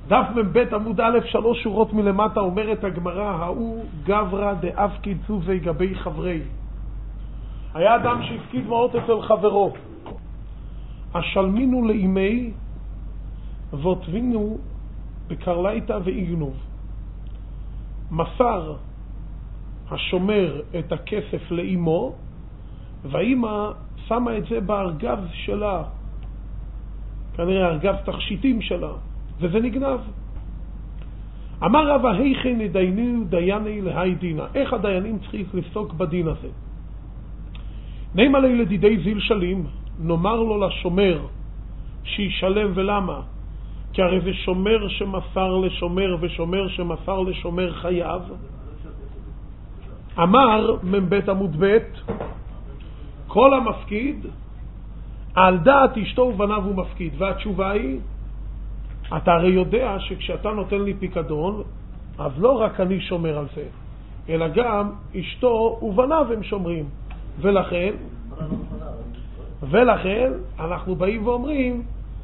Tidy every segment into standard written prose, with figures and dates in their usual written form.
דף מבית עמוד א' 3 שורות מלמטה אומרת הגמרא, ההוא גברא דאפקיד צובי גבי חברי. היה אדם שהפקיד מעות אצל חברו. השלמינו לאימי ואותבינו בקרלייתא ואיגנוב. מסר השומר את הכסף לאימו, והאימא שמה את זה בארגז שלה, כנראה ארגז תכשיטים שלה, וזה נגנב. אמר רבא, היכן ידיינו דייני להי דינה? איך הדיינים צריכים לפסוק בדין הזה? נאמר לי לדידי זיל שלים, נאמר לו לשומר שישלם. ולמה? כי הרי זה שומר שמסר לשומר, ושומר שמסר לשומר חייב. אמר מבית עמוד בית, כל המפקיד על דעת אשתו ובניו הוא מפקיד. והתשובה היא, אתה הרי יודע שכשאתה נותן לי פיקדון, אז לא רק אני שומר על זה, אלא גם אשתו ובניו הם שומרים. ולכן אנחנו באים ואומרים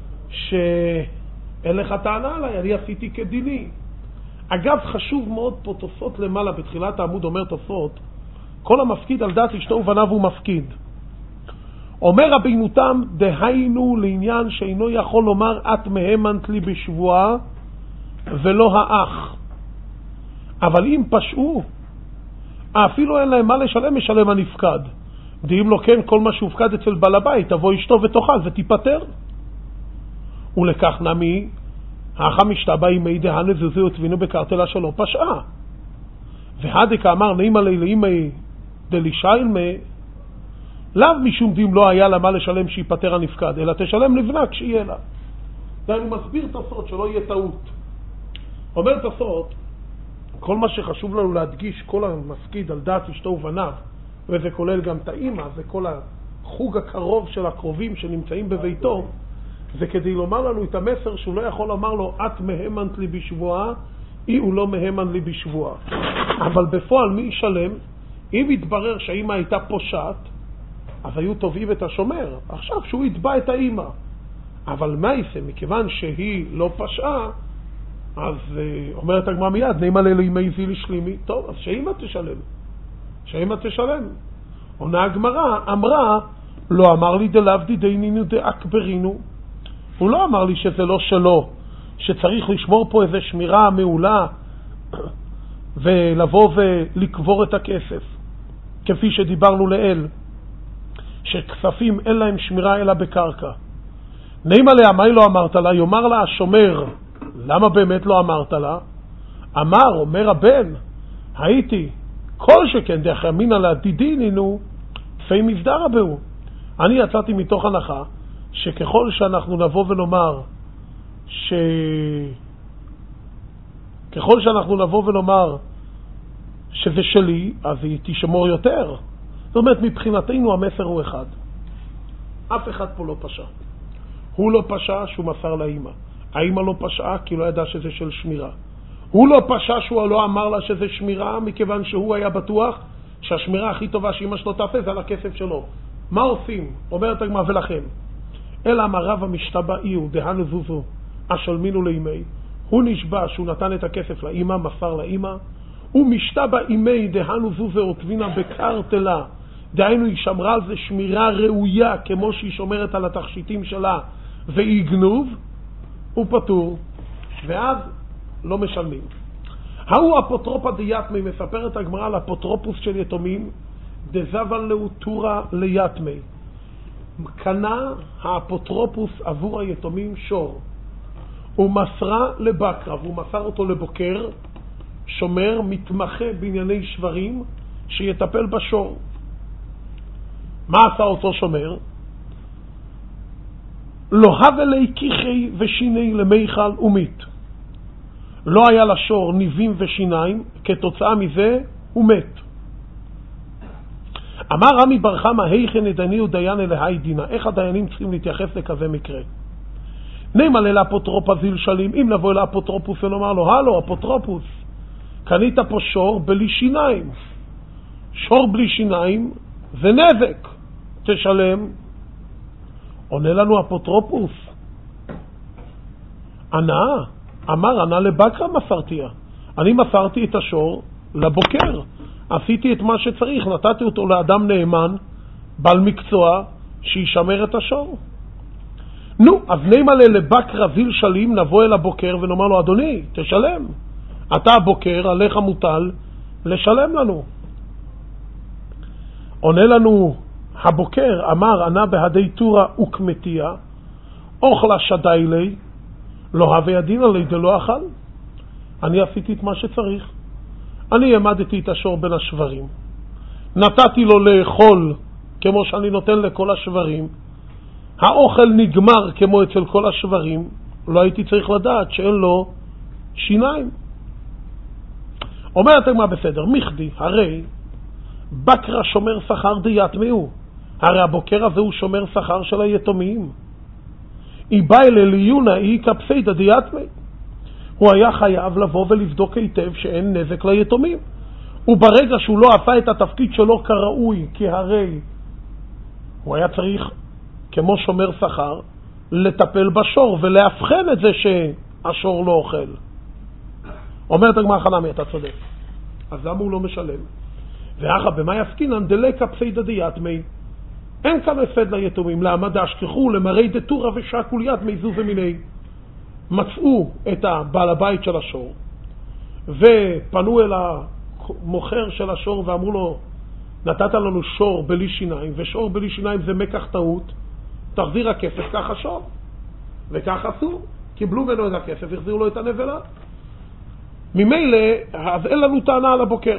שאין לך טענה עליי, אני עשיתי כדיני. אגב, חשוב מאוד פה תוספות למעלה, בתחילת העמוד אומר תוספות, כל המפקיד על דעת אשתו ובניו הוא מפקיד. אומר רבינו תם, דהיינו לעניין שאינו יכול לומר את מהמנת לי בשבועה ולא האח. אבל אם פשעו, אפילו אין להם מה לשלם, משלם הנפקד. דהים לו כן, כל מה שהופקד אצל בעל הבית, תבוא אשתו ותאכל ותיפטר. ולכך נמי, האח המשתבע ימי דהנה זוזו ותבינו בקרטלה שלא פשעה. והדק אמר נעימה לי לאימי דלישיילמי, לאו משום דים לא היה לה מה לשלם שיפטר הנפקד, אלא תשלם לבנה כשיהיה לה. ואני מסביר תוספות שלא יהיה טעות. אומר תוספות, כל מה שחשוב לנו להדגיש, כל המפקיד על דעת אשתו ובניו, וזה כולל גם את האמא, זה כל החוג הקרוב של הקרובים שנמצאים בביתו, זה כדי לומר לנו את המסר שהוא לא יכול לומר לו את מהמנת לי בשבועה, הוא לא מהמן לי בשבועה. אבל בפועל מי ישלם? אם יתברר שהאמא הייתה פושעת, אז היו תובעים את השומר. עכשיו שהוא יתבע את האמא. אבל מה יעשה? מכיוון שהיא לא פשעה, אז אומרת הגמרא מיד, נעימה לאימי זיל שלימי. טוב, אז שאמא תשלם. עונה הגמרא, אמרה, לא אמר לי דלאו דידינינו דאקברינו. הוא לא אמר לי שזה לא שלו, שצריך לשמור פה איזה שמירה מעולה ולבוא ולקבור את הכסף. כפי שדיברנו לאל, שכספים אין להם שמירה אלא בקרקע. נעימה לה, מה לא אמרת לה? יאמר לה השומר, למה באמת לא אמרת לה? אומר הבן, הייתי, כל שכן דרך אמינא לה דידינינו, פי מזדרה בהו. אני יצאתי מתוך הנחה, שככל שאנחנו נבוא ונאמר, שזה שלי, אז היא תשמור יותר. זאת אומרת, מבחינתנו המסר הוא אחד. אף אחד פה לא פשע. הוא לא פשע שהוא מסר לאמא. האמא לא פשעה כי לא ידע שזה של שמירה. הוא לא פשע שהוא לא אמר לה שזה שמירה, מכיוון שהוא היה בטוח שהשמירה הכי טובה שאמא שלו תעשה זה על הכסף שלו. מה עושים? אומרת הגמרא, ולכן אלא אמר רב המשתבע הוא דהנה זוזו השלמינו לאימי, הוא נשבע שהוא נתן את הכסף לאמא, מסר לאמא, הוא משתבע אימי דהנו זוזו ותבינה בקרטלה, דהיינו היא שמרה על זה שמירה ראויה כמו שהיא שומרת על התכשיטים שלה, והיא גנוב, הוא פטור, ואז לא משלמים. ההוא אפוטרופא דיתמי, מספרת הגמרא על אפוטרופוס של יתומים, דזבן לאוטורה ליתמי. קנה האפוטרופוס עבור היתומים שור, הוא מסרה לבקרה, והוא מסר אותו לבוקר, שומר מתמחה בענייני שברים שיטפל בשור. מה עשה אותו שומר? לא הווה לי כיחי ושיני למיכל ומית. לא היה לשור ניבים ושיניים, כתוצאה מזה הוא מת. אמר רמי בר חמא, היכן ידייניהו דיין אלהי דינה? איך הדיינים צריכים להתייחס לכזה מקרה? נעימה לאפוטרופא זיל שלים, אם לבוא לאפוטרופוס ולומר לו, הלו אפוטרופוס, קנית פה שור בלי שיניים. שור בלי שיניים זה נזק, תשלם. עונה לנו אפוטרופוס, ענה, אמר, ענה לבקרה מסרתיה. אני מסרתי את השור לבוקר. עשיתי את מה שצריך, נתתי אותו לאדם נאמן, בעל מקצוע, שישמר את השור. נו, אז נאמלה לבקרה זיל שלים, נבוא אל הבוקר ונאמר לו, אדוני, תשלם. אתה הבוקר, עליך מוטל, לשלם לנו. עונה לנו הבוקר, אמר, ענה בהדי תורה וקמתיה, אוכלה שדי לי, לא הווה ידין עלי דלא אכל. אני עשיתי את מה שצריך. אני העמדתי את השור בין השברים. נתתי לו לאכול כמו שאני נותן לכל השברים. האוכל נגמר כמו אצל כל השברים. לא הייתי צריך לדעת שאין לו שיניים. אומרת מה בסדר, מכדי, הרי בקרה שומר שכר דיאטמאו. הרי הבוקר הזה הוא שומר שכר של היתומים. היא באה לליונה, היא כפסיידה דיאטמאו. הוא היה חייב לבוא ולבדוק היטב שאין נזק ליתומים. וברגע שהוא לא עשה את התפקיד שלו כראוי, כי הרי הוא היה צריך, כמו שומר שכר, לטפל בשור ולהבחן את זה שהשור לא אוכל. אומרת הגמרא חנמי, אתה צודק. אז למה הוא לא משלם? ואחר במה יסקינן דלקה פסיידא דיאטמאי. אין כאן הפסד ליתומים, למה דאשכחו למראי דתורה ושקול יתמאי זו ומיני. מצאו את הבעל הבית של השור ופנו אל המוכר של השור ואמרו לו, נתת לנו שור בלי שיניים, ושור בלי שיניים זה מקח טעות, תחזיר הכסף, ככה שור. וכך עשו, קיבלו ממנו את הכסף, החזירו לו את הנבלה. ממילא, אז אין לנו טענה על הבוקר.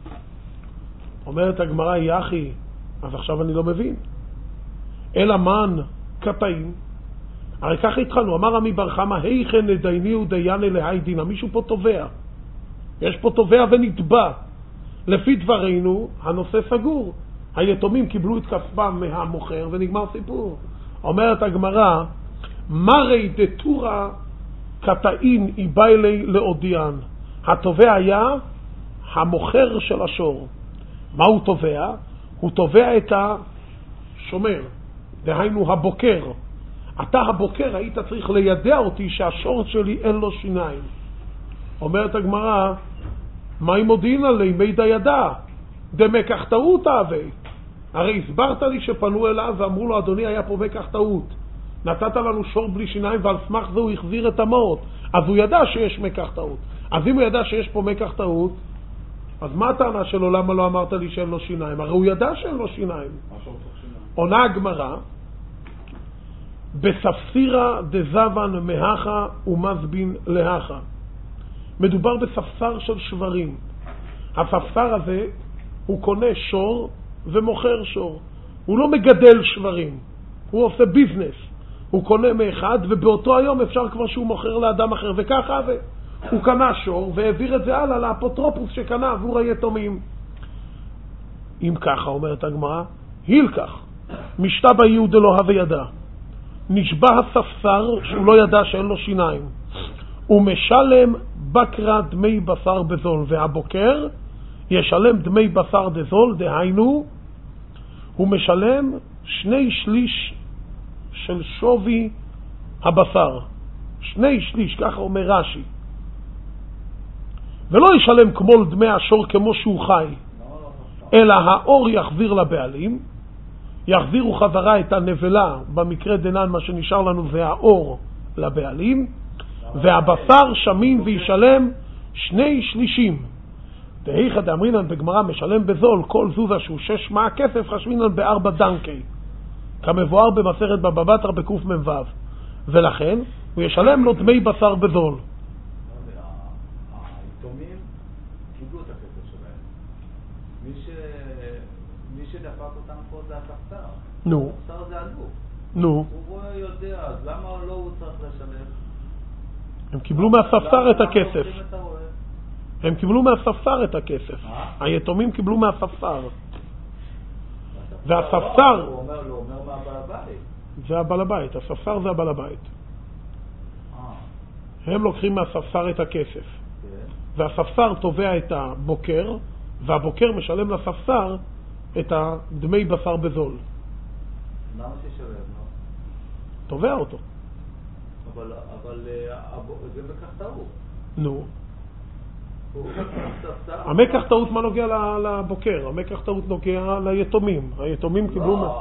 אומרת הגמרא, יחי, אז עכשיו אני לא מבין. אלא מן קטעים. הרי ככה התחלנו, אמר עמי בר חמא, היכן לדייניהו דיין אלהי דינה. מישהו פה תובע. יש פה תובע ונתבע. לפי דברינו, הנושא סגור. היתומים קיבלו את כספם מהמוכר ונגמר סיפור. אומרת הגמרא, מרי דתורה קטעין איביילי לאודיאן. התובע היה המוכר של השור. מה הוא תובע? הוא תובע את השומר, דהיינו הבוקר. אתה הבוקר היית צריך לידע אותי שהשור שלי אין לו שיניים. אומרת הגמרא, מה אם מודיעין עלי מידע ידע? דמקח טעות אהבי. הרי הסברת לי שפנו אליו ואמרו לו, אדוני, היה פה מקח טעות. נתת לנו שור בלי שיניים ועל סמך זה הוא החזיר את המות. אז הוא ידע שיש מקח טעות. אז אם הוא ידע שיש פה מקח טעות, אז מה הטענה שלו? למה לא אמרת לי שאין לו שיניים? הרי הוא ידע שאין לו שיניים. עונה הגמרא, בספסירה דזבן מהכה ומזבין להכה. מדובר בספסר של שברים. הספסר הזה הוא קונה שור ומוכר שור. הוא לא מגדל שברים, הוא עושה ביזנס. הוא קונה מאחד ובאותו היום אפשר כבר שהוא מוכר לאדם אחר, וככה הוא קנה שור והעביר את זה הלאה לאפוטרופוס שקנה עבור היתומים. אם ככה, אומרת הגמרא, הילקח משתבע יהודה לא הווה ידע. נשבע הספסר שהוא לא ידע שאין לו שיניים. הוא משלם בקרה דמי בשר בזול, והבוקר ישלם דמי בשר דזול, דהיינו הוא משלם 2/3 של שווי הבשר. 2/3, ככה אומר רש"י. ולא ישלם כמו דמי השור כמו שהוא חי, אלא האור יחזיר לבעלים, יחזירו חזרה את הנבלה, במקרה דנן מה שנשאר לנו זה האור לבעלים, והבשר שמין וישלם 2/3. תהיכא דאמרינן בגמרא משלם בזול כל זוזה שהוא 6 מהכסף חשבינן ב4 דנקי, כמבואר במסכת בבא בתרא בקוף מ"ו, ולכן הוא ישלם לו דמי בשר בזול. היתומים קיבלו את הכסף שלהם. מי שדפק אותם פה זה הספסר. נו. הספסר זה הגוף. נו. הוא יודע, אז למה לא הוא צריך לשלם? הם קיבלו מהספסר את הכסף. הם קיבלו מהספסר את הכסף. היתומים קיבלו מהספסר. והספסר... הוא אומר מהבעל הבית. זה הבעל הבית. הספסר זה הבעל הבית. הם לוקחים מהספסר את הכסף. והספסר תובע את הבוקר, והבוקר משלם לספסר את הדמי בשר בזול. למה תשלם? תובע אותו. אבל זה בכך טעות. נו. המקח טעות מה נוגע לבוקר? המקח טעות נוגע ליתומים. היתומים קיבלו מה?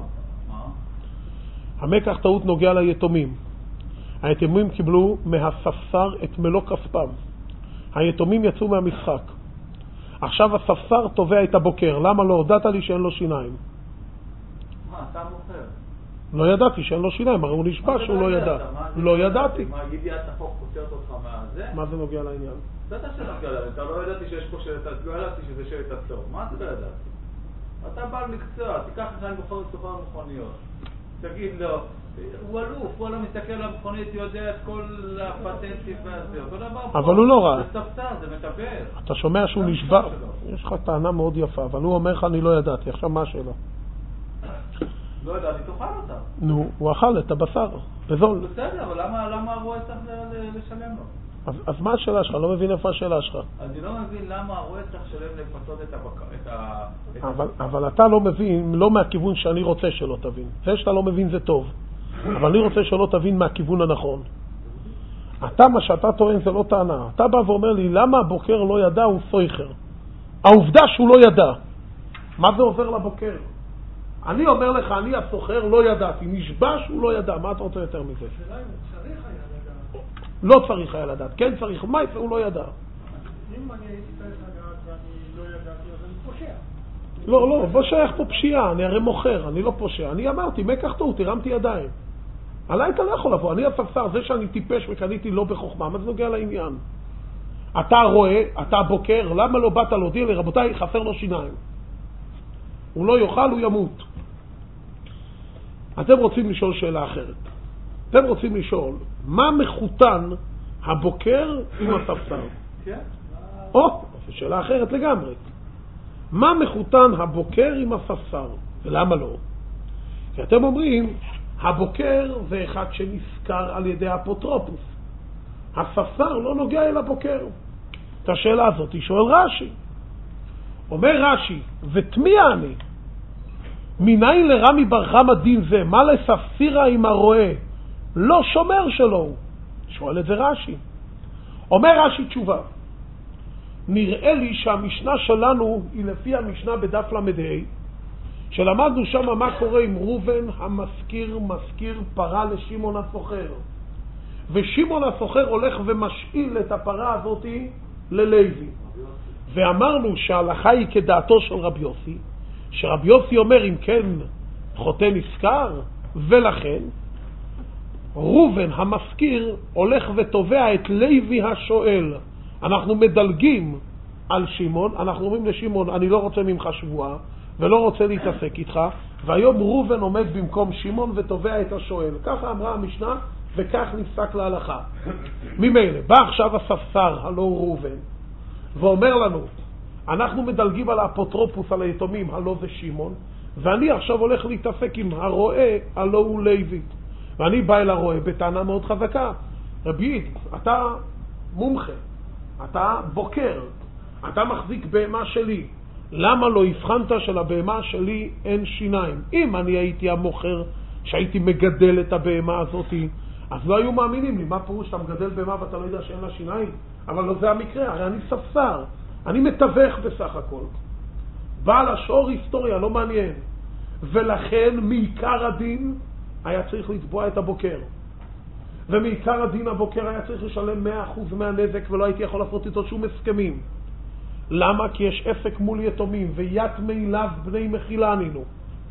המקח טעות נוגע ליתומים. היתומים קיבלו מהספסר את מלוא כספם. היתומים יצאו מהמשחק. עכשיו הספסר תובע את הבוקר. למה לא הודעת לי שאין לו שיניים? אתה מוכר? לא ידעתי שאין לו שיניים, הרי הוא נשבע שהוא לא ידע. לא ידעתי. מה, ידיעת החוק פותרת אותך מהזה? מה זה נוגע לעניין? אתה שנוגע לעניין, אתה לא ידעתי שיש פה שלט, לא ידעתי שזה שלט עצור. מה אתה לא ידעתי? אתה בעל מקצוע, תיקח לך אני בוחר לסוחר המכוניות. תגיד לו, הוא אלוף, הוא לא מסתכל על המכונית, יודע את כל הפטנטים והזה. אבל הוא לא ראה. זה ספסר, זה מטבר. אתה שומע שהוא נשבע? יש לך טענה מאוד יפה, אבל הוא אומר לך אני לא ידעתי. עכשיו מה השאלה? לא ידעתי, תאכל אותה. נו, הוא אכל את הבשר, בזול. בסדר, אבל למה הרועה צריך לשלם לו? אז מה השאלה שלך? לא מבין איפה השאלה שלך. אני לא מבין למה הרועה צריך לשלם לפצות את אבל אתה לא מבין, לא מהכיוון שאני רוצה שלא תבין. זה שאתה לא מבין זה טוב, אבל אני רוצה שלא תבין מהכיוון הנכון. מה שאתה טוען זה לא טענה. אתה בא ואומר לי, למה הבוקר לא ידע הוא סויחר? העובדה שהוא לא ידע. מה זה עובר לבוקר? אני אומר לך, אני הסוחר לא ידעתי, נשבע שהוא לא ידע, מה אתה רוצה יותר מזה? השאלה אם צריך היה לדעת. לא צריך היה לדעת, כן צריך, מה יפה הוא לא ידע? אם אני הייתי צריך לדעת ואני לא ידעתי, אז אני פושע. לא שייך פה פשיעה, אני הרי מוכר, אני לא פושע, אני אמרתי, מקח טעות, הרמתי ידיים. עליי אתה לא יכול לבוא, אני הספסר, זה שאני טיפש וקניתי לא בחוכמה, מה זה נוגע לעניין? אתה רואה, אתה בוקר, למה לא באת להודיע לי, רבותיי, חסר לו שיניים. הוא לא יאכל, הוא ימות. אתם רוצים לשאול שאלה אחרת. אתם רוצים לשאול, מה מחותן הבוקר עם הספסר? כן. שאלה אחרת לגמרי. מה מחותן הבוקר עם הספסר? ולמה לא? כי אתם אומרים, הבוקר זה אחד שנזכר על ידי האפוטרופוס. הספסר לא נוגע אל הבוקר. את השאלה הזאת היא שואל רש"י. אומר רש"י, ותמיע אני, מניין לרמי בר חמא דין זה, מה לספסירה עם הרועה? לא שומר שלו. שואל את זה רש"י. אומר רש"י תשובה, נראה לי שהמשנה שלנו היא לפי המשנה בדף למדה, שלמדנו שם מה קורה עם רובן המזכיר פרה לשמעון הסוחר. ושמעון הסוחר הולך ומשאיל את הפרה הזאת ללוי. ואמרנו שההלכה היא כדעתו של רבי יוסי, שרבי יוסי אומר אם כן חוטא נזכר, ולכן רובן המזכיר הולך ותובע את לוי השואל. אנחנו מדלגים על שמעון, אנחנו אומרים לשמעון אני לא רוצה ממך שבועה ולא רוצה להתעסק איתך, והיום רובן עומד במקום שמעון ותובע את השואל. ככה אמרה המשנה וכך נפסק להלכה. ממילא בא עכשיו הספסר הלא רובן ואומר לנו, אנחנו מדלגים על האפוטרופוס, על היתומים, הלא זה שמעון, ואני עכשיו הולך להתעסק עם הרועה, הלא הוא לוי. ואני בא אל הרועה בטענה מאוד חזקה. רבי, אתה מומחה, אתה בוקר, אתה מחזיק בהמה שלי. למה לא הבחנת שלבהמה שלי אין שיניים? אם אני הייתי המוכר, שהייתי מגדל את הבהמה הזאת, אז לא היו מאמינים לי. מה פירוש שאתה מגדל בהמה ואתה לא יודע שאין לה שיניים? אבל לא זה המקרה, הרי אני ספסר. אני מתווך בסך הכל. בעל השור היסטוריה, לא מעניין. ולכן מעיקר הדין היה צריך לתבוע את הבוקר. ומעיקר הדין הבוקר היה צריך לשלם 100% מהנזק, ולא הייתי יכול לעשות איתו שום הסכמים. למה? כי יש עסק מול יתומים, ויתמי אליו בני מחילה ענינו.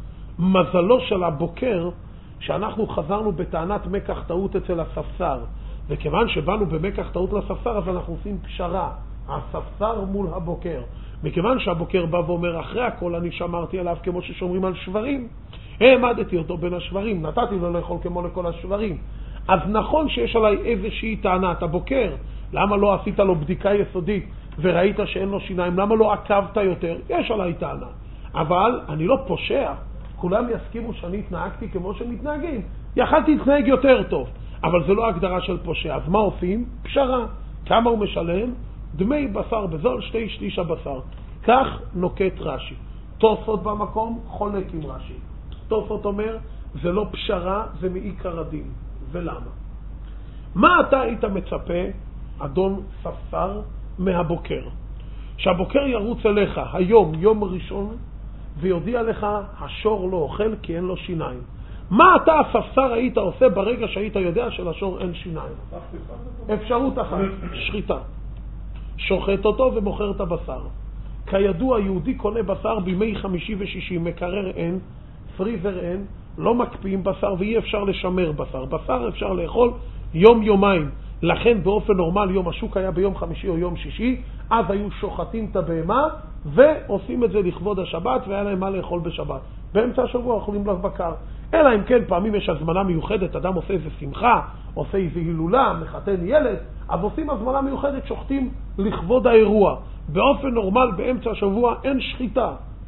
מזלו של הבוקר, שאנחנו חזרנו בטענת מקח טעות אצל הספסר. וכיוון שבאנו במקח טעות לספסר, אז אנחנו עושים פשרה. הספסר מול הבוקר. מכיוון שהבוקר בא ואומר, אחרי הכל אני שמרתי עליו כמו ששומרים על שברים, העמדתי אותו בין השברים, נתתי לו לאכול כמו לכל השברים. אז נכון שיש עליי איזושהי טענה, אתה בוקר, למה לא עשית לו בדיקה יסודית וראית שאין לו שיניים, למה לא עקבת יותר? יש עליי טענה. אבל אני לא פושע, כולם יסכימו שאני התנהגתי כמו שמתנהגים, יכלתי להתנהג יותר טוב, אבל זה לא הגדרה של פושע. אז מה עושים? פשרה. כמה הוא משלם? דמי בשר בזול, 2/3 הבשר. כך נוקט רש"י. תוספות במקום חולק עם רש"י. תוספות אומר, זה לא פשרה, זה מעיקר הדין. ולמה? מה אתה היית מצפה, אדון ספסר, מהבוקר? שהבוקר ירוץ אליך היום, יום ראשון, ויודיע לך, השור לא אוכל כי אין לו שיניים. מה אתה הספסר היית עושה ברגע שהיית יודע שלשור אין שיניים? אפשרות אחת, שחיטה. שוחט אותו ומוכר את הבשר. כידוע, יהודי קונה בשר בימי חמישי ושישי, מקרר אין, פריזר אין, לא מקפיאים בשר ואי אפשר לשמר בשר. בשר אפשר לאכול יום-יומיים. לכן באופן נורמל יום השוק היה ביום חמישי או יום שישי, אז היו שוחטים את הבהמה ועושים את זה לכבוד השבת, והיה להם מה לאכול בשבת. באמצע השבוע אוכלים לבקר. אלא אם כן פעמים יש הזמנה מיוחדת, אדם עושה איזה שמחה, עושה איזה הילולה, מחתן ילד, אז עושים הזמנה מיוחדת, שוחטים לכבוד האירוע. באופן נורמל באמצע השבוע אין שחיטה.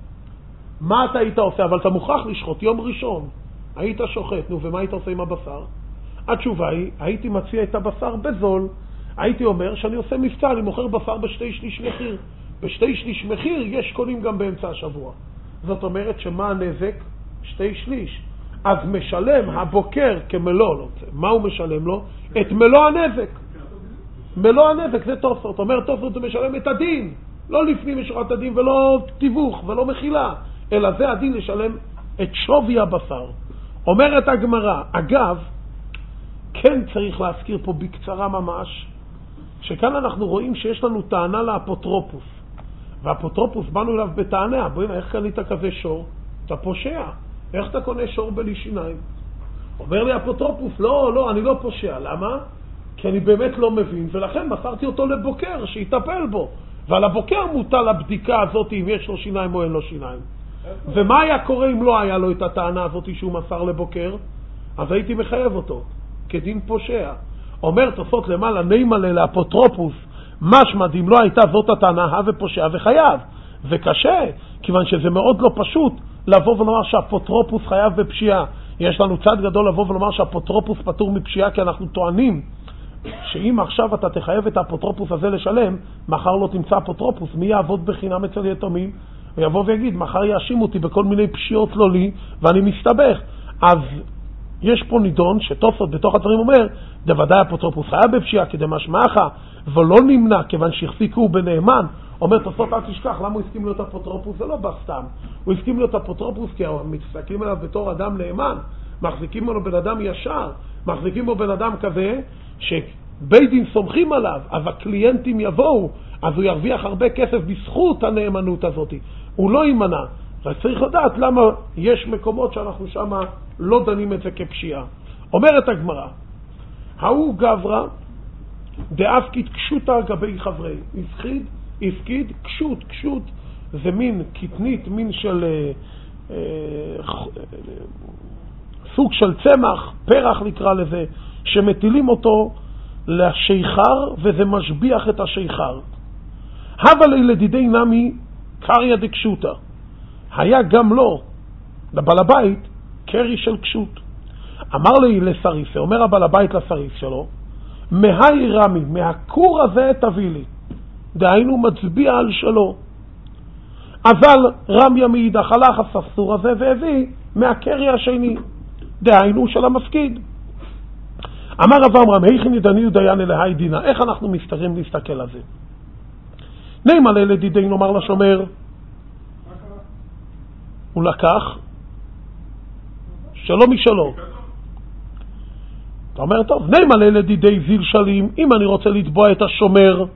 מה אתה היית עושה? אבל אתה מוכרח לשחוט יום ראשון. היית שוחט, נו, ומה היית עושה עם הבשר? התשובה היא, הייתי מציע את הבשר בזול. הייתי אומר שאני עושה מבצע, אני מוכר בשר בשתי שליש מחיר. בשתי שליש מחיר יש קונים גם באמצע השבוע. זאת אומרת שמה הנזק? שתי שליש. אז משלם הבוקר כמלוא, מה הוא משלם לו? את מלוא הנזק. מלוא הנזק זה תוספות. אומר תוספות זה משלם את הדין. לא לפנים משורת הדין ולא תיווך ולא מחילה, אלא זה הדין לשלם את שווי הבשר. אומרת הגמרא, אגב, כן צריך להזכיר פה בקצרה ממש, שכאן אנחנו רואים שיש לנו טענה לאפוטרופוס. והאפוטרופוס באנו אליו בטענה, בואי, איך קנית כזה שור? אתה פושע. איך אתה קונה שור בלי שיניים? אומר לי אפוטרופוס, לא, אני לא פושע. למה? כי אני באמת לא מבין, ולכן מסרתי אותו לבוקר שיטפל בו. ועל הבוקר מוטל הבדיקה הזאת אם יש לו שיניים או אין לו שיניים. ומה היה קורה אם לא היה לו את הטענה הזאת שהוא מסר לבוקר? אז הייתי מחייב אותו כדין פושע. אומר תוספות למעלה, נימלה לאפוטרופוס, משמע אם לא הייתה זאת הטענה, ופושע וחייב. וקשה, כיוון שזה מאוד לא פשוט לבוא ולומר שהאפוטרופוס חייב בפשיעה. יש לנו צד גדול לבוא ולומר שהאפוטרופוס פטור מפשיעה, כי אנחנו טוענים שאם עכשיו אתה תחייב את האפוטרופוס הזה לשלם, מחר לא תמצא אפוטרופוס, מי יעבוד בחינם אצל יתומים? הוא יבוא ויגיד, מחר יאשים אותי בכל מיני פשיעות לא לי, ואני מסתבך. אז יש פה נידון שתוספות בתוך הדברים אומר, דוודאי אפוטרופוס חייב בפשיעה כדי משמעך, ולא נמנע כיוון שהחזיקו בנאמן. אומר תוספות, אל תשכח, למה הוא הסכים להיות אפוטרופוס? זה לא בסתם. הוא הסכים להיות אפוטרופוס כי מסתכלים עליו בתור אדם נאמן, מחזיקים לו בן אדם ישר, מחזיקים לו בן אדם כזה שבית דין סומכים עליו, אז הקליינטים יבואו, אז הוא ירוויח הרבה כסף בזכות הנאמנות הזאת. הוא לא יימנע. רק צריך לדעת למה יש מקומות שאנחנו שם לא דנים את זה כפשיעה. אומרת הגמרא, ההוא גברא דאפקיד קשוטה גבי חברי. הפקיד קשות. קשות זה מין קטנית, מין של סוג של צמח, פרח נקרא לזה, שמטילים אותו לשיכר וזה משביח את השיכר. הווה לי לדידי נמי קריה דקשוטה. היה גם לו, לבעל הבית, קרי של קשות. אמר לי לסריסה, אומר הבעל הבית לסריס שלו, מהי רמי, מהקור הזה תביא לי. דהיינו מצביע על שלו. אבל רמיה מאידך הלך הספסור הזה והביא מהקרי השני, דהיינו של המפקיד. אמר רב אמרם, היכי נדני ודיין אלהי דינה. איך אנחנו מסתרים להסתכל על זה? נאמר לדידי נאמר לשומר, הוא לקח שלא משלו. אתה אומר, טוב, נאמר לדידי זיל שלים, אם אני רוצה לתבוע את השומר,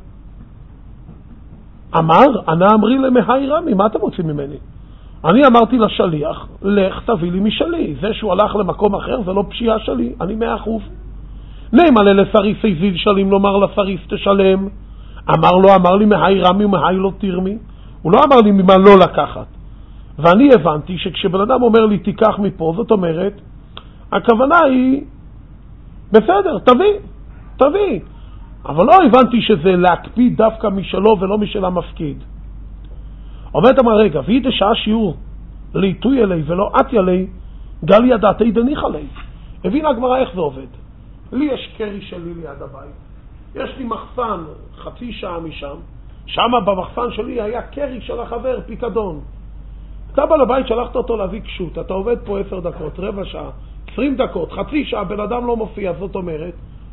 אמר, אנא אמרי למהי רמי, מה אתם רוצים ממני? אני אמרתי לשליח, לך תביא לי משלי. זה שהוא הלך למקום אחר זה לא פשיעה שלי, אני 100%. נאמר לסריסי זיל שלים, לומר לסריס תשלם. אמר לי מהי רמי ומהי לא תירמי. הוא לא אמר לי ממה לא לקחת. ואני הבנתי שכשבן אדם אומר לי תיקח מפה, זאת אומרת, הכוונה היא, בסדר, תביא. אבל לא הבנתי שזה להקפיד דווקא משלו ולא משל המפקיד. אומרת אמר, רגע, והיא דשעה שיעור לעיתוי אלי ולא עתי אלי, גל ידעתי דניח עלי. הבינה הגמרא איך זה עובד. לי יש קרי שלי ליד הבית. יש לי מחסן חצי שעה משם. שם במחסן שלי היה קרי של החבר, פיקדון. אתה בא לבית, שלחת אותו להביא קשות. אתה עובד פה 10 דקות, רבע שעה, 20 דקות, חצי שעה, בן אדם לא מופיע. זאת אומרת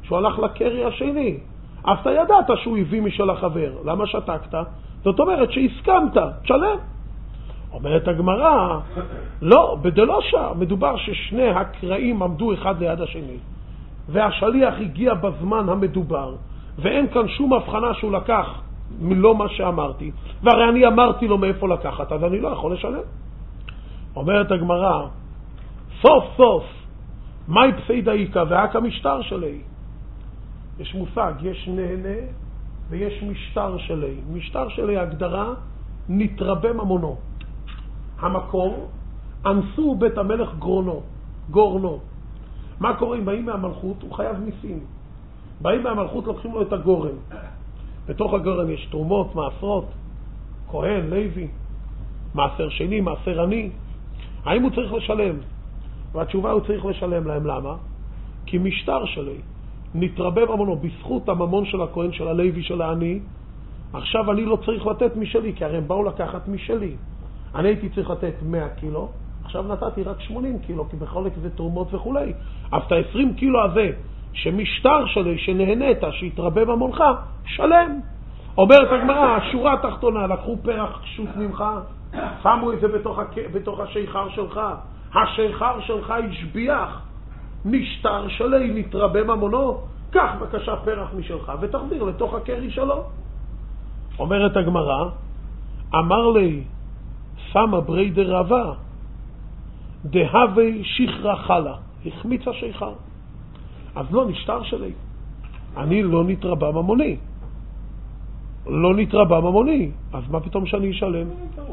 שהוא הלך לקרי השני. אז אתה ידעת שהוא הביא משל החבר. למה שתקת? זאת אומרת שהסכמת, תשלם. אומרת הגמרא, לא, בדלושה, מדובר ששני הקראים עמדו אחד ליד השני, והשליח הגיע בזמן המדובר, ואין כאן שום הבחנה שהוא לקח מלא מה שאמרתי, והרי אני אמרתי לו מאיפה לקחת, אז אני לא יכול לשלם. אומרת הגמרא, סוף סוף, מהי פסיידא איכא והכא משטר שלי? יש מושג, יש נהנה ויש משטר שלי. משטר שלי הגדרה, נתרבה ממונו. המקור, אנסו בית המלך גורנו. מה קורה אם באים מהמלכות? הוא חייב מיסים. באים מהמלכות, לוקחים לו את הגורן. בתוך הגורן יש תרומות, מעשרות, כהן, לוי, מעשר שני, מעשר עני. האם הוא צריך לשלם? והתשובה הוא צריך לשלם להם. למה? כי משטר שלי נתרבה ממונו, בזכות הממון של הכהן, של הלוי, של העני. עכשיו אני לא צריך לתת משלי, כי הרי הם באו לקחת משלי. אני הייתי צריך לתת 100 קילו, עכשיו נתתי רק 80 קילו, כי בחלק זה תרומות וכו'. אז את ה-20 קילו הזה, שמשטר שלי, שנהנית, שהתרבה ממונך, שלם. אומרת הגמרא, השורה התחתונה, לקחו פרח קשות ממך, שמו את זה בתוך השיכר שלך. השיכר שלך השביח, משטר שלי נתרבה ממונו, קח בבקשה פרח משלך ותחזיר לתוך הקרי שלו. אומרת הגמרא, אמר לי, שמה ברי דרבה, דהווי שכרה חלה, החמיץ השיכר. אז לא נשטר שלי, אני לא נתרבה ממוני. לא נתרבה ממוני, אז מה פתאום שאני אשלם?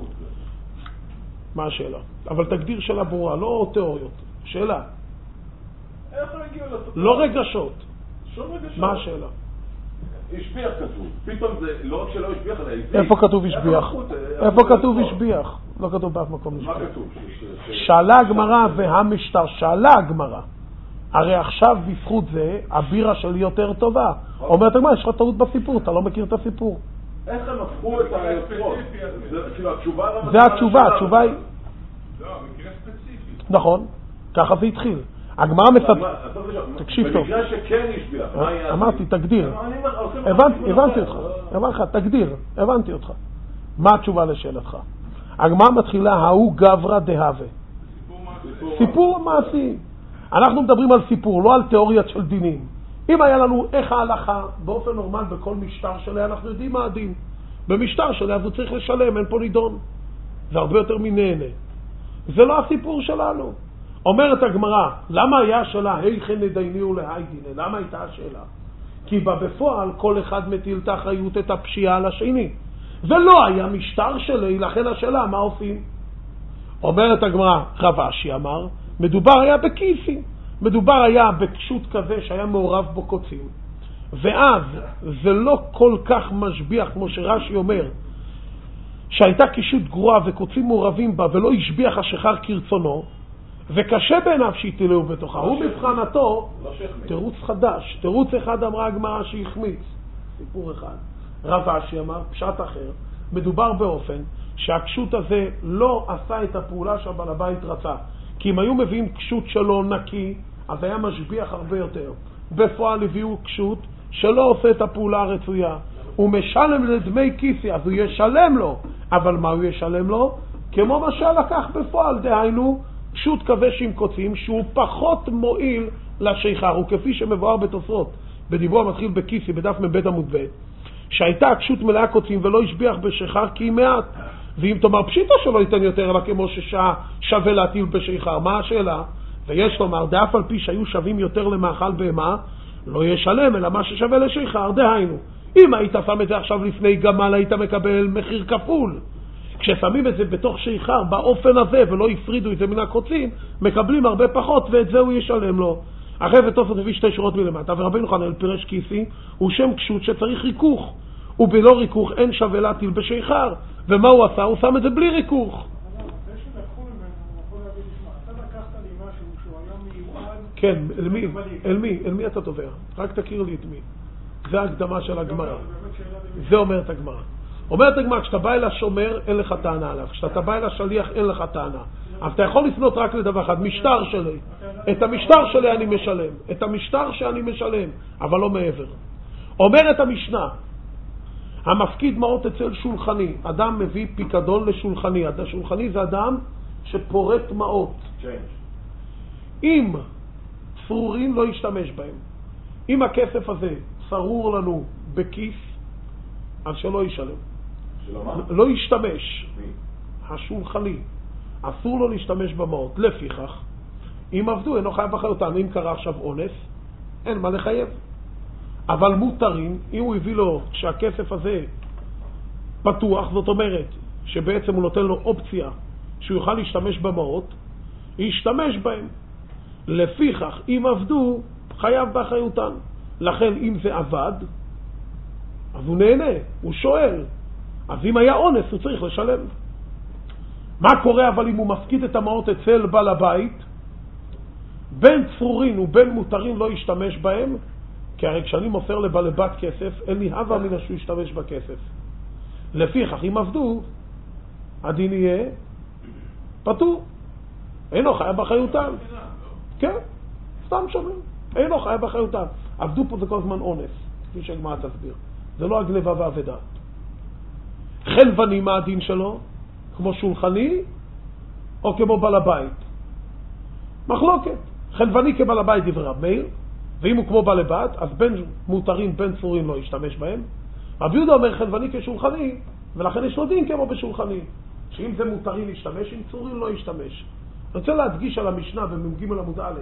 מה השאלה? אבל תגדיר שאלה ברורה, לא תיאוריות. שאלה. איך הגיעו לתוצאה? לא רגשות. שום רגשות. מה השאלה? השביח כתוב. פתאום זה לא רק שלא השביח, אלא הביא. איפה כתוב השביח? איפה כתוב השביח? לא כתוב באף מקום השביח. מה כתוב? שאלה הגמרא והמשטר, שאלה הגמרא. הרי עכשיו בזכות זה, הבירה שלי יותר טובה. אומרת הגמרא, יש לך טעות בסיפור, אתה לא מכיר את הסיפור. איך הם הפכו את היוצרות? זה כאילו התשובה... זה התשובה, התשובה היא... לא, מקרה ספציפי. נכון, ככה זה התחיל. הגמרא תקשיב טוב. במקרה שכן השביח, מה יעשה? אמרתי, תגדיר. הבנתי אותך. הבנתי לך, תגדיר. הבנתי אותך. מה התשובה לשאלתך? הגמרא מתחילה, ההוא גברא דהווה. סיפור מעשי. אנחנו מדברים על סיפור, לא על תיאוריה של דינים. אם היה לנו איך ההלכה, באופן נורמל בכל משטר שלה, אנחנו יודעים מה הדין. במשטר שלה, אז הוא צריך לשלם, אין פה נידון. זה הרבה יותר מנהנה. זה לא הסיפור שלנו. אומרת הגמרא, למה היה השאלה, היכן נדייניהו להיידינה? למה הייתה השאלה? כי בפועל כל אחד מטיל את האחריות, את הפשיעה על השני. ולא היה משטר שלי, לכן השאלה, מה עושים? אומרת הגמרא, רב אשי אמר, מדובר היה בכיסים. מדובר היה בקשות כזה שהיה מעורב בו קוצים. ואז זה לא כל כך משביח, כמו שרש"י אומר, שהייתה קישוט גרועה וקוצים מעורבים בה ולא השביח השכר כרצונו, וקשה בעיניו שהתילאו בתוכה. הוא מבחנתו תירוץ חדש. תירוץ אחד אמרה הגמרא שהחמיץ. סיפור אחד. רב אשי אמר, פשט אחר. מדובר באופן שהקשות הזה לא עשה את הפעולה שהבעל הבית רצה. כי אם היו מביאים קשות שלו נקי, אז היה משביח הרבה יותר. בפועל הביאו קשות שלא עושה את הפעולה הרצויה. הוא משלם לדמי כיסי, אז הוא ישלם לו. אבל מה הוא ישלם לו? כמו מה שלקח בפועל, דהיינו, קשות כבש עם קוצים, שהוא פחות מועיל לשיכר, וכפי שמבואר בתוספות, בדיבור המתחיל בכיסי, בדף מבית עמוד ב', שהייתה קשות מלאה קוצים ולא השביח בשיכר כי מעט. ואם תאמר פשיטה שלא ייתן יותר, אלא כמו ששווה להטיל בשיכר, מה השאלה? ויש לומר, דאף על פי שהיו שווים יותר למאכל בהמה, לא ישלם, אלא מה ששווה לשיכר, דהיינו. אם היית שם את זה עכשיו לפני גמל, היית מקבל מחיר כפול. כששמים את זה בתוך שיכר באופן הזה ולא יפרידו את זה מן הקוצים, מקבלים הרבה פחות, ואת זה הוא ישלם לו. אחרי ותוספות מביא שתי שורות מלמטה, ורבינו חננאל פירש כיסי הוא שם קשות שצריך ריכוך, ובלא ריכוך אין שווה להטיל בשיכר. ומה הוא עשה? הוא שם את זה בלי ריכוך. כן, אל מי אתה תובע? רק תכיר לי את מי. זה ההקדמה של הגמרא. זה אומרת הגמרא. אומרת הגמרא, כשאתה בא אל השומר, אין לך טענה עליו. כשאתה בא אל השליח, אין לך טענה. אז אתה יכול לפנות רק לדבר אחד, משטר שלי. את המשטר שלי אני משלם. את המשטר שאני משלם, אבל לא מעבר. אומרת המשנה, המפקיד מעות אצל שולחני. אדם מביא פיקדון לשולחני. השולחני זה אדם שפורט מעות. אם צרורים לא ישתמש בהם. אם הכסף הזה צרור לנו בכיס, אז שלא ישלם. לא ישתמש. השולחני. אסור לו להשתמש במעות. לפיכך, אם עבדו, אינו חייב באחריותם. אם קרה עכשיו אונס, אין מה לחייב. אבל מותרים, אם הוא הביא לו שהכסף הזה פתוח, זאת אומרת שבעצם הוא נותן לו אופציה שהוא יוכל להשתמש במעות, ישתמש בהם. לפיכך, אם עבדו, חייב באחריותן. לכן, אם זה עבד, אז הוא נהנה, הוא שואל. אז אם היה אונס, הוא צריך לשלם. מה קורה אבל אם הוא מפקיד את המעות אצל בעל הבית? בין צרורין ובין מותרים לא ישתמש בהם, כי הרי כשאני מוסר לבעל בת כסף, אין לי הווה מן שהוא ישתמש בכסף. לפיכך, אם עבדו, הדין יהיה פטור. אינו חייב באחריותם. כן, סתם שומעים. אינו חייב באחריותם. עבדו פה זה כל הזמן אונס, כפי שהגמרא תסביר. זה לא הגנבה והאבדה. חלבני, מה הדין שלו? כמו שולחני או כמו בעל הבית? מחלוקת. חלבני כבעל הבית דברי רב מאיר, ואם הוא כמו בעל הבית, אז בין מותרים בין צרורים לא ישתמש בהם. רבי יהודה אומר חלבני כשולחני, ולכן יש לו דין כמו בשולחני, שאם זה מותרים ישתמש, אם צרורים לא ישתמש. אני רוצה להדגיש על המשנה במ"ג עמוד א',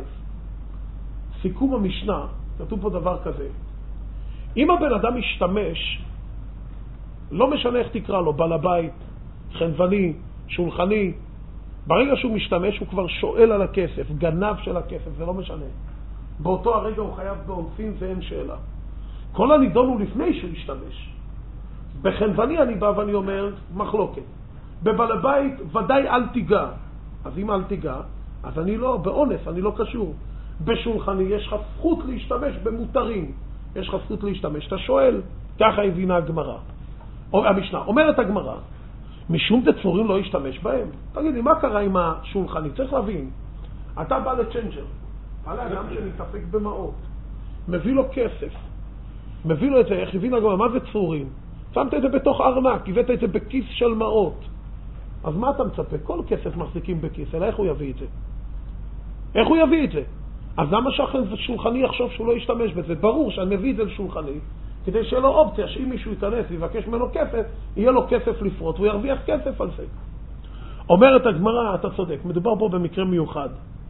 סיכום המשנה, כתוב פה דבר כזה: אם הבן אדם ישתמש, לא משנה איך תקרא לו, בעל הבית, חלבני, שולחני, ברגע שהוא משתמש הוא כבר שואל על הכסף, גנב של הכסף, זה לא משנה. באותו הרגע הוא חייב באונסין, זה אין שאלה. כל הנידון הוא לפני שהוא ישתמש. בחלבני אני בא ואני אומר מחלוקת. בבעל הבית ודאי אל תיגע. אז אם אל תיגע, אז אני לא, באונס, אני לא קשור. בשולחני יש לך זכות להשתמש במותרים. יש לך זכות להשתמש. אתה שואל, ככה הבינה הגמרא. המשנה, אומרת הגמרא, משום דצורים לא ישתמש בהם. תגיד לי, מה קרה עם השולחני? צריך להבין. אתה בא לצ'נג'ר, בא לאדם שמתעסק במעות, מביא לו כסף, מביא לו את זה, איך הבינה הגמרא, מה זה צורים? שמת את זה בתוך ארנק, הבאת את זה בכיס של מעות. אז מה אתה מצפה? כל כסף מחזיקים בכיס, אלא איך הוא יביא את זה? איך הוא יביא את זה? אז למה שהשולחני יחשוב שהוא לא ישתמש בזה? ברור שאני מביא את זה לשולחני, כדי שיהיה לו אופציה שאם מישהו ייכנס ויבקש ממנו כסף, יהיה לו כסף לפרוט והוא ירוויח כסף על זה. אומרת הגמרא, אתה צודק, מדובר פה במקרה מיוחד.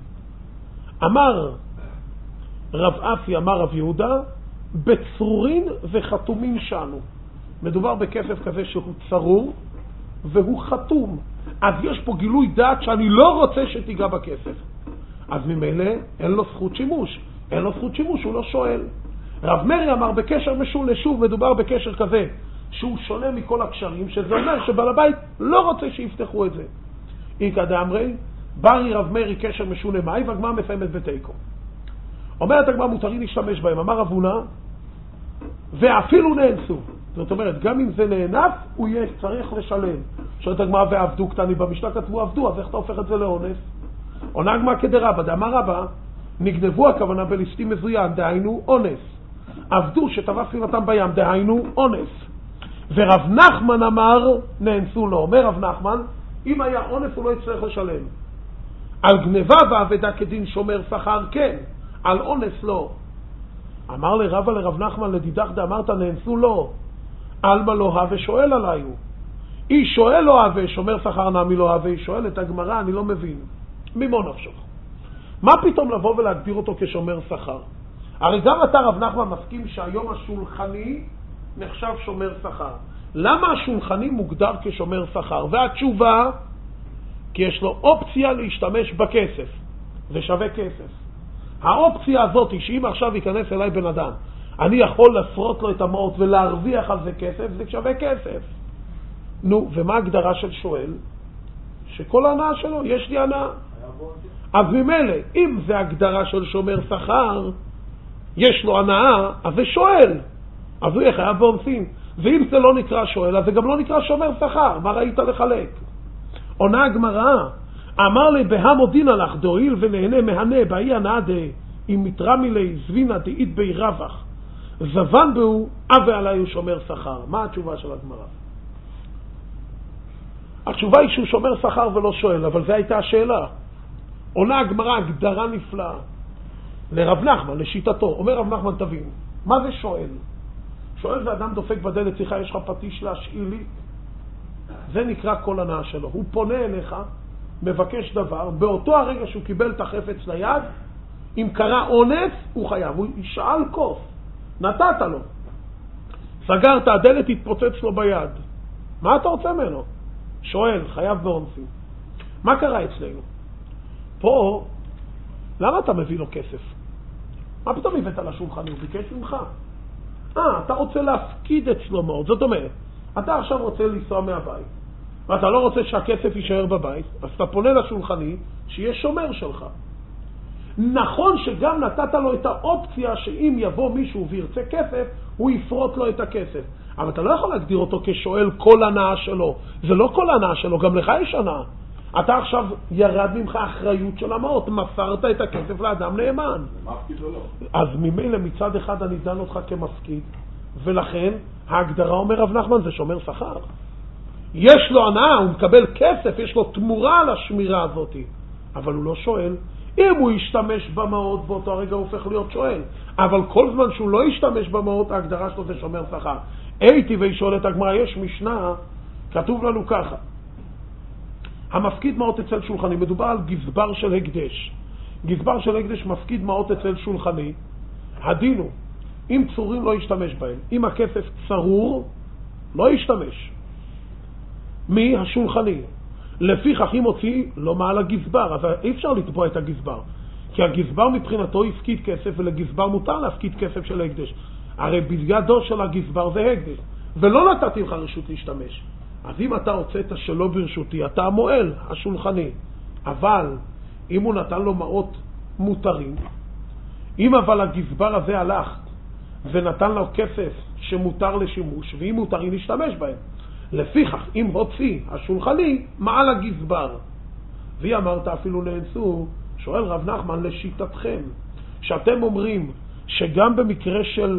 אמר רב אפי, אמר רב יהודה, בצרורין וחתומים שנו. מדובר בכסף כזה שהוא צרור והוא חתום. אז יש פה גילוי דעת שאני לא רוצה שתיגע בכסף. אז ממילא אין לו זכות שימוש. אין לו זכות שימוש, הוא לא שואל. רב מרי אמר בקשר משול לשוב, מדובר בקשר כזה שהוא שונה מכל הקשרים, שזה אומר שבעל הבית לא רוצה שיפתחו את זה. איקא דאמרי, ברי רב מרי קשר משול למאי, והגמרא מסיימת בתיקו. אומרת הגמרא מותרים להשתמש בהם. אמר רב הונא, ואפילו נאנסו. זאת אומרת, גם אם זה נאנס, הוא יהיה צריך לשלם. שואלת הגמרא, ועבדו קטני, במשנה כתבו עבדו, אז איך אתה הופך את זה לאונס? עונה הגמרא כדרבא, דאמר רבא, נגנבו הכוונה בליסטים מזוין, דהיינו אונס. עבדו שטבע ספירתם בים, דהיינו אונס. ורב נחמן אמר, נאנסו לו. אומר רב נחמן, אם היה אונס הוא לא יצטרך לשלם. על גנבה ועבדה כדין שומר שכר כן, על אונס לא. אמר לרבא לרב נחמן לדידך דאמרת נאנסו לו, אלמה לא הווה שואל עליו. איש שואל לא הווה, שומר שכר נעמי לא הווה, היא שואלת הגמרא, אני לא מבין. ממו נפשך? מה פתאום לבוא ולהגדיר אותו כשומר שכר? הרי גם אתה רב נחמן מסכים שהיום השולחני נחשב שומר שכר. למה השולחני מוגדר כשומר שכר? והתשובה, כי יש לו אופציה להשתמש בכסף. זה שווה כסף. האופציה הזאת היא שאם עכשיו ייכנס אליי בן אדם, אני יכול לפרוט לו את המעות ולהרוויח על זה כסף, זה שווה כסף. נו, ומה ההגדרה של שואל? שכל הנאה שלו, יש לי הנאה. אז ממילא, אם זה הגדרה של שומר שכר, יש לו הנאה, אז זה שואל. אז הוא יהיה חייב באונסין. ואם זה לא נקרא שואל, אז זה גם לא נקרא שומר שכר. מה ראית לחלק? עונה הגמרא, אמר לי בהמו דינא לך דואיל ונהנה מהנה באי הנאה אם מתרמי לי זבינה דאית בי רווח זבן בהו אבי עלי הוא שומר שכר. מה התשובה של הגמרא? התשובה היא שהוא שומר שכר ולא שואל, אבל זו הייתה השאלה. עונה הגמרא הגדרה נפלאה לרב נחמן, לשיטתו. אומר רב נחמן, תבין, מה זה שואל? שואל זה אדם דופק בדלת, סליחה, יש לך פטיש להשאיל לי? זה נקרא כל הנאה שלו. הוא פונה אליך, מבקש דבר, באותו הרגע שהוא קיבל את החפץ ליד, אם קרה אונס, הוא חייב. הוא ישאל כוס, נתת לו. סגרת, הדלת התפוצץ לו ביד. מה אתה רוצה ממנו? שואל, חייב באונסים. מה קרה אצלנו? פה, למה אתה מביא לו כסף? מה פתאום הבאת לשולחן? הוא ביקש ממך. אתה רוצה להפקיד אצלו מאוד. זאת אומרת, אתה עכשיו רוצה לנסוע מהבית, ואתה לא רוצה שהכסף יישאר בבית, אז אתה פונה לשולחני שיהיה שומר שלך. נכון שגם נתת לו את האופציה שאם יבוא מישהו וירצה כסף, הוא יפרוט לו את הכסף. אבל אתה לא יכול להגדיר אותו כשואל כל הנאה שלו. זה לא כל הנאה שלו, גם לך יש הנאה. אתה עכשיו ירד ממך אחריות של המאות, מסרת את הכסף לאדם נאמן. מפקיד או לא? אז ממילא מצד אחד אני דן אותך כמפקיד, ולכן ההגדרה אומר רב נחמן זה שומר שכר. יש לו הנאה, הוא מקבל כסף, יש לו תמורה על השמירה הזאת, אבל הוא לא שואל. אם הוא ישתמש במאות באותו הרגע הוא הופך להיות שואל, אבל כל זמן שהוא לא ישתמש במאות ההגדרה שלו זה שומר שכר. הייתי וישאול את הגמרא, יש משנה, כתוב לנו ככה, המפקיד מעות אצל שולחני, מדובר על גזבר של הקדש. גזבר של הקדש מפקיד מעות אצל שולחני, הדינו, אם צורים לא ישתמש בהם, אם הכסף צרור לא ישתמש. מי? השולחני. לפיכך אם הוציא לא מעל הגזבר, אז אי אפשר לתבוע את הגזבר, כי הגזבר מבחינתו הפקיד כסף, ולגזבר מותר להפקיד כסף של הקדש. הרי בידו של הגזבר זה הקדש, ולא נתתי לך רשות להשתמש. אז אם אתה הוצאת שלא ברשותי, אתה המועל, השולחני. אבל אם הוא נתן לו מעות מותרים, אם אבל הגזבר הזה הלך ונתן לו כסף שמותר לשימוש, ואם מותר להשתמש בהם, לפיכך אם הוציא השולחני מעל הגזבר. והיא אמרת אפילו נאנסו, שואל רב נחמן, לשיטתכם שאתם אומרים שגם במקרה של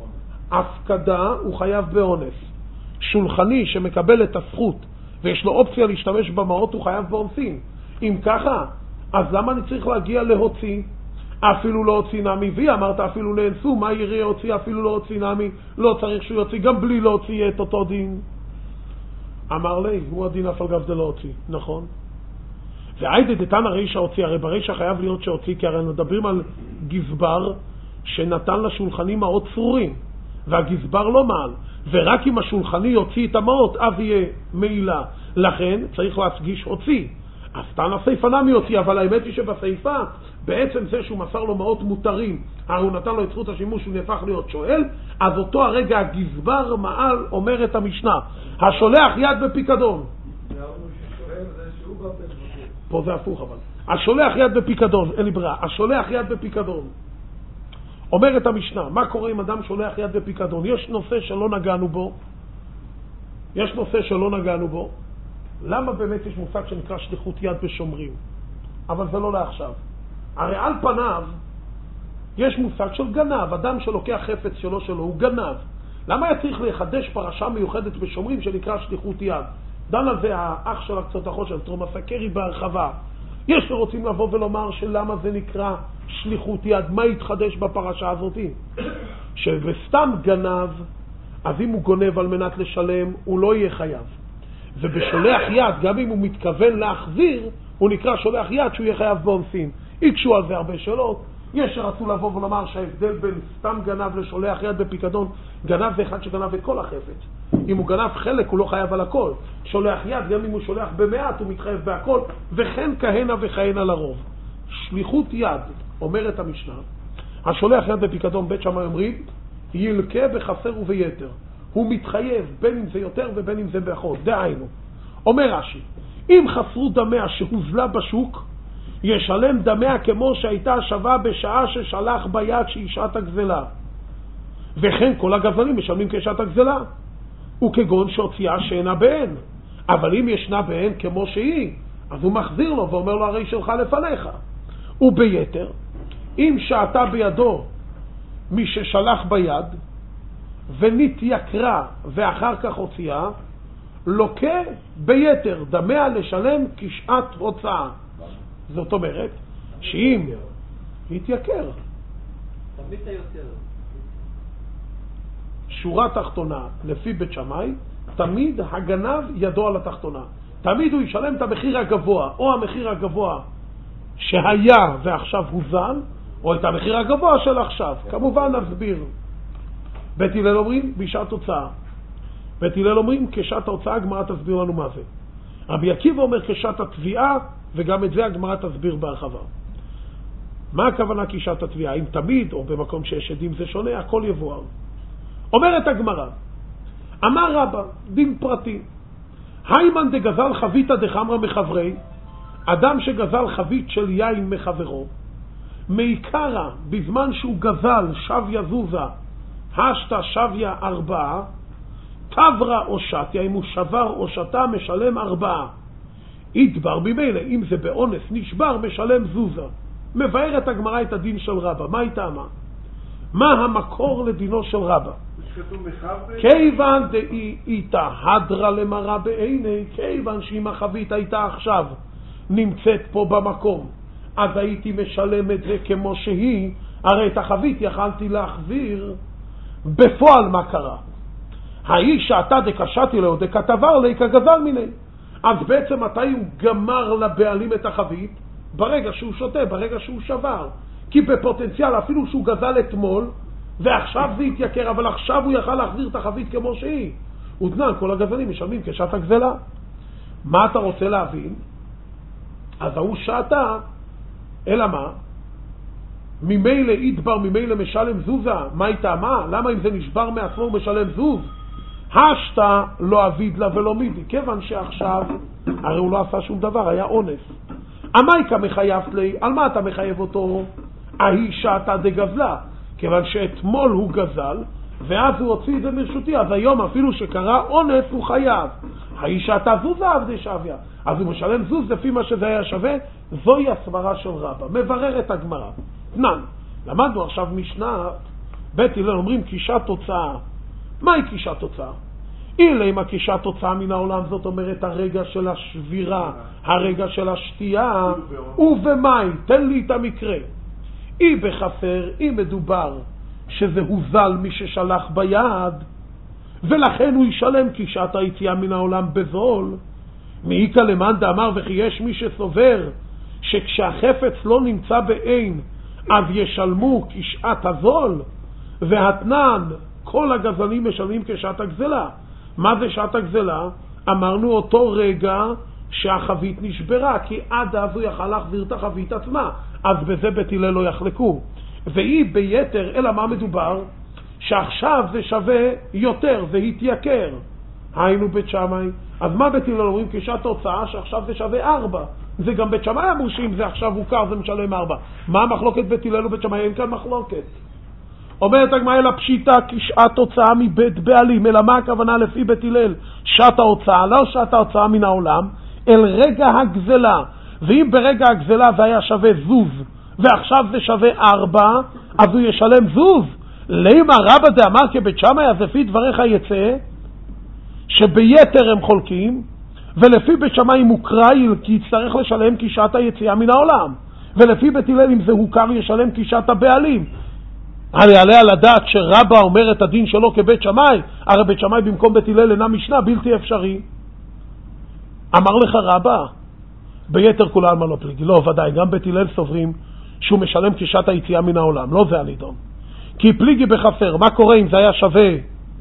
הפקדה הוא חייב באונס, שולחני שמקבל את הזכות ויש לו אופציה להשתמש במעות הוא חייב באונסים. אם ככה, אז למה אני צריך להגיע להוציא? אפילו לא הוציא נמי. והיא אמרת אפילו נאנסו, מה יראה הוציא? אפילו לא הוציא נמי, לא צריך שהוא יוציא, גם בלי לא הוציא את אותו דין. אמר לי, הוא הדין אף על גב זה לא הוציא, נכון? והיידה דתן הרישה הוציא, הרי ברישה חייב להיות שהוציא, כי הרי מדברים על גזבר שנתן לשולחני מעות צרורים, והגזבר לא מעל, ורק אם השולחני יוציא את המעות, אז יהיה מעילה. לכן צריך להסגיש הוציא. אז תן הסייפה נמי הוציא, אבל האמת היא שבסייפה, בעצם זה שהוא מסר לו מעות מותרים, הרי הוא נתן לו את זכות השימוש, הוא נהפך להיות שואל, אז אותו הרגע הגזבר מעל אומר את המשנה, השולח יד בפיקדון. פה זה הפוך אבל. השולח יד בפיקדון, אין לי ברירה, השולח יד בפיקדון. אומר את המשנה, מה קורה אם אדם שולח יד בפיקדון? יש נושא שלא נגענו בו. למה באמת יש מושג שנקרא שליחות יד בשומרים? אבל זה לא לעכשיו. הרי על פניו יש מושג של גנב, אדם שלוקח חפץ שלו הוא גנב. למה היה צריך לחדש פרשה מיוחדת בשומרים שנקרא שליחות יד? דן על זה האח של הקצות החול של תרום הסקרי בהרחבה. יש שרוצים לבוא ולומר שלמה זה נקרא שליחות יד, מה יתחדש בפרשה הזאת? שבסתם גנב, אז אם הוא גונב על מנת לשלם, הוא לא יהיה חייב. ובשולח יד, גם אם הוא מתכוון להחזיר, הוא נקרא שולח יד שהוא יהיה חייב באונסים. יקשו על זה הרבה שאלות. יש שרצו לבוא ולומר שההבדל בין סתם גנב לשולח יד בפיקדון, גנב זה אחד שגנב את כל החפץ. אם הוא גנב חלק הוא לא חייב על הכל. שולח יד, גם אם הוא שולח במעט הוא מתחייב בהכל, וכן כהנה וכהנה לרוב. שליחות יד, אומרת המשנה, השולח יד בפיקדון, בית שמאי אומרים, ילקה בחסר וביתר. הוא מתחייב בין אם זה יותר ובין אם זה באחות. דהיינו, אומר רש"י, אם חסרו דמיה שהוזלה בשוק, ישלם דמיה כמו שהייתה שווה בשעה ששלח ביד שהיא שעת הגזלה. וכן כל הגזלים משלמים כשעת הגזלה. וכגון שהוציאה שאינה בעין. אבל אם ישנה בעין כמו שהיא, אז הוא מחזיר לו ואומר לו הרי שלך לפניך. וביתר, אם שעתה בידו מי ששלח ביד ונתייקרה ואחר כך הוציאה, לוקה ביתר, דמיה לשלם כשעת הוצאה. זאת אומרת שאם התייקר, תמיד היותר. שורה תחתונה, לפי בית שמאי, תמיד הגנב ידו על התחתונה. תמיד הוא ישלם את המחיר הגבוה, או המחיר הגבוה שהיה ועכשיו הוזל, או את המחיר הגבוה של עכשיו. כמובן נסביר. בית הלל אומרים בשעת הוצאה. בית הלל אומרים כשעת ההוצאה, הגמרא תסביר לנו מה זה. רבי עקיבא אומר כשעת התביעה, וגם את זה הגמרא תסביר בהרחבה. מה הכוונה כשעת התביעה? אם תמיד או במקום שיש עדים זה שונה, הכל יבואר. אומרת הגמרא, אמר רבא, דין פרטי, היימן דגזל חביתה דחמרה מחברי, אדם שגזל חבית של יין מחברו, מעיקרה בזמן שהוא גזל שביה זוזה, השתה שביה 4, תברה או שתיה, אם הוא שבר או שתה משלם 4. ידבר במילא, אם זה באונס נשבר משלם זוזה. מבארת הגמרא את הדין של רבא. מה היא טעמה? מה המקור לדינו של רבא? כיוון דאי איתה הדרה למראה בעיני, כיוון שאם החבית הייתה עכשיו נמצאת פה במקום, אז הייתי משלם את זה כמו שהיא. הרי את החבית יכלתי להחזיר. בפועל מה קרה? האיש שאתה דקשתי לו דכתבר לי כגזל מיני. אז בעצם מתי הוא גמר לבעלים את החבית? ברגע שהוא שותה, ברגע שהוא שבר. כי בפוטנציאל אפילו שהוא גזל אתמול ועכשיו זה יתייקר, אבל עכשיו הוא יכל להחזיר את החבית כמו שהיא. ודנן, כל הגזלים משלמים כשעת הגזלה. מה אתה רוצה להבין? אז הוא שעתה, אלא מה? ממילא ידבר, ממילא משלם זוזה. מה היא טעמה? למה אם זה נשבר מעצמו הוא משלם זוז? השתה לא אביד לה ולא מידי, כיוון שעכשיו הרי הוא לא עשה שום דבר, היה אונס. המאיקה מחייבת לי, על מה אתה מחייב אותו? ההיא שעתה דגזלה, כיוון שאתמול הוא גזל ואז הוא הוציא את זה מרשותי, אז היום אפילו שקרה אונס הוא חייב. ההיא שעתה זוזה עבדי שביה, אז הוא משלם זוז לפי מה שזה היה שווה. זוהי הסברה של רבא. מברר את הגמרא. תנן, למדנו עכשיו משנה בית הלל, אומרים קישת תוצאה. מהי קישת תוצאה? אילמה קישת תוצאה מן העולם, זאת אומרת הרגע של השבירה, הרגע של השתייה. ובמאי, תן לי את המקרה. אי בחסר, אי מדובר שזה הוזל מי ששלח ביד, ולכן הוא ישלם קישת היציאה מן העולם בזול. מעיקה למאן דאמר וכי יש מי שסובר שכשהחפץ לא נמצא בעין אז ישלמו כשעת הזול, והתנן כל הגזלים משלמים כשעת הגזלה. מה זה שעת הגזלה? אמרנו אותו רגע שהחבית נשברה, כי עד אז הוא יכל להחזיר את החבית עצמה, אז בזה בית הלל לא יחלקו. והיא ביתר, אלא מה מדובר? שעכשיו זה שווה יותר, זה התייקר. היינו בית שמאי. אז מה בית הלל אומרים? כשעת הוצאה שעכשיו זה שווה 4. זה גם בית שמאי אמרו שאם זה עכשיו הוכר זה משלם 4. מה המחלוקת בית הלל ובית שמאי? אין כאן מחלוקת. אומרת הגמרא אלא פשיטה כשעת הוצאה מבית בעלים. אלא מה הכוונה לפי בית הלל? שעת ההוצאה, לא שעת ההוצאה מן העולם, אל רגע הגזלה. ואם ברגע הגזלה זה היה שווה זוז ועכשיו זה שווה 4, אז הוא ישלם זוז. למה רבא דאמר כבית שמאי? אז לפי דבריך יצא שביתר הם חולקים, ולפי בית שמאי מוקרא כי יצטרך לשלם כשעת היציאה מן העולם, ולפי בית הלל אם זה הוכר ישלם כשעת הבעלים. הרי עליה לדעת שרבא אומר את הדין שלו כבית שמאי, הרי בית שמאי במקום בית הלל אינה משנה, בלתי אפשרי. אמר לך רבא ביתר כולה מה לא פליגי. לא, ודאי, גם בית הלל סוברים שהוא משלם כשעת היציאה מן העולם, לא זה הנידון. כי פליגי בחסר, מה קורה אם זה היה שווה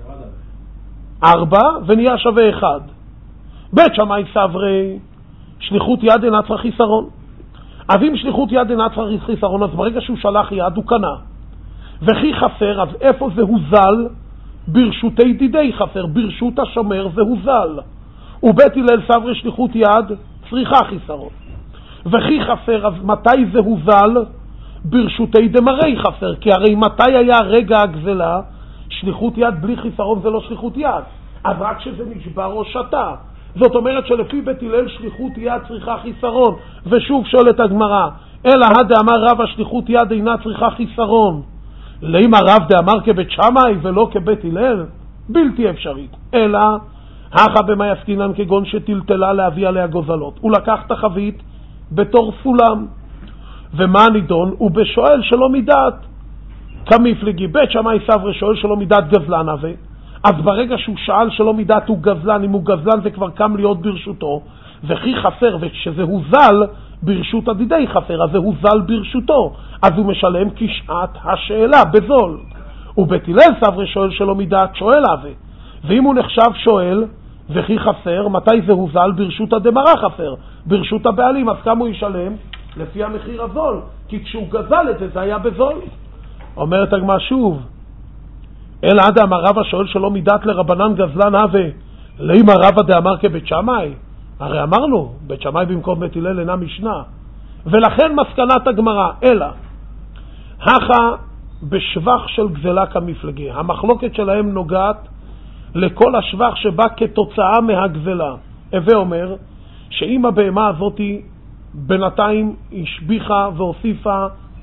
4 ונהיה שווה 1? בית שמאי סברי שליחות יד אינה צריך חיסרון. אז אם שליחות יד אינה צריך חיסרון, אז ברגע שהוא שלח יד הוא קנה. וכי חסר, אז איפה זה הוזל? ברשותי דידי חסר, ברשות השומר זה הוזל. ובית הלל סברי שליחות יד צריכה חיסרון. וכי חסר, אז מתי זה הוזל? ברשותי דמרי חסר, כי הרי מתי היה רגע הגזלה? שליחות יד בלי חיסרון זה לא שליחות יד, אז רק שזה נשבר או שתה. זאת אומרת שלפי בית הלל שליחות יד צריכה חיסרון. ושוב שואלת הגמרא, אלא דאמר רב השליחות יד אינה צריכה חיסרון, לאם הרב דאמר כבית שמאי ולא כבית הלל? בלתי אפשרית. אלא הכה במה יסקינן כגון שטלטלה להביא עליה גוזלות. הוא לקח את החבית בתור סולם, ומה נידון? הוא בשואל שלא מידת כמפלגי. בית שמאי סברי שואל שלא מידת גזלן הווה, אז ברגע שהוא שאל שלא מידת הוא גזלן, אם הוא גזלן זה כבר קם להיות ברשותו, וכי חסר, וכשזה הוזל ברשות הדידי חסר, אז זה הוזל ברשותו, אז הוא משלם כשעת השאלה בזול. ובית הלל סברי שואל שלא מידת שואל הווה, ואם הוא נחשב שואל וכי חסר, מתי זה הוזל? ברשות הדמרה חסר, ברשות הבעלים, אז כמה הוא ישלם? לפי המחיר הזול, כי כשהוא גזל את זה, זה היה בזול. אומרת הגמרא שוב, אלא דאמר רבא שואל שלא מידת לרבנן גזלן הווה, לאם רבא דאמר כבית שמאי? הרי אמרנו, בית שמאי במקום בית הלל אינה משנה. ולכן מסקנת הגמרא, אלא הכה בשבח של גזלה כמפלגי. המחלוקת שלהם נוגעת לכל השבח שבא כתוצאה מהגזלה. הווה אומר שאם הבהמה הזאת בינתיים השביחה והוסיפה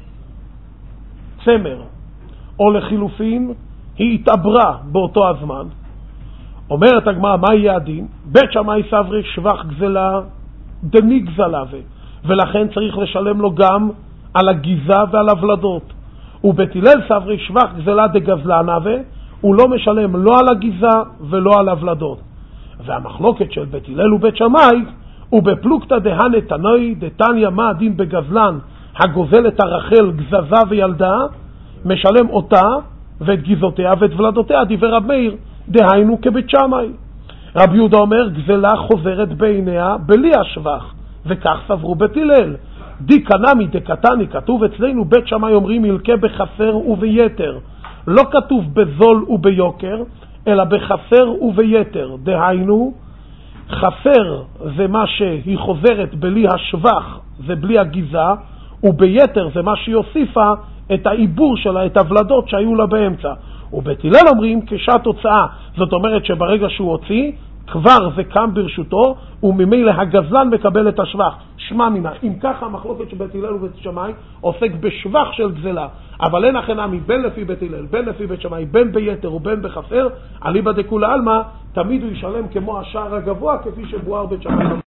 צמר, או לחילופין היא התעברה באותו הזמן, אומרת הגמרא, מה יהיה הדין? בית שמאי סברי שבח גזלה דמי גזלה, ולכן צריך לשלם לו גם על הגיזה ועל הוולדות. ובית הלל סברי שבח גזלה דגזלן הווה, הוא לא משלם לא על הגיזה ולא על הוולדות. והמחלוקת של בית הלל ובית שמאי הוא בפלוגתא דהנה תנאי דתניא, מה הדין בגזלן הגוזל את הרחל גזזה וילדה, משלם אותה ואת גיזותיה ואת ולדותיה, דיבר רב מאיר, דהיינו כבית שמאי. רב יהודה אומר גזלה חוזרת בעיניה בלי השבח, וכך סברו בית הלל. די קנמי דקתני, כתוב אצלנו בית שמאי אומרים ילקה בחסר וביתר, לא כתוב בזול וביוקר אלא בחסר וביתר, דהיינו חסר זה מה שהיא חוזרת בלי השבח, זה בלי הגיזה, וביתר זה מה שהיא הוסיפה את העיבור שלה, את הוולדות שהיו לה באמצע. ובית הלל אומרים כשעת הוצאה, זאת אומרת שברגע שהוא הוציא כבר זה קם ברשותו, וממילא הגזלן מקבל את השבח. שמע מינה, אם ככה המחלוקת של בית הלל ובית שמאי עוסק בשבח של גזלה, אבל אין הכנמי בין לפי בית הלל בין לפי בית שמאי, בין ביתר ובין בחסר, אליבא דכולי עלמא תמיד הוא ישלם כמו השער הגבוה כפי שבואר בית שמאי.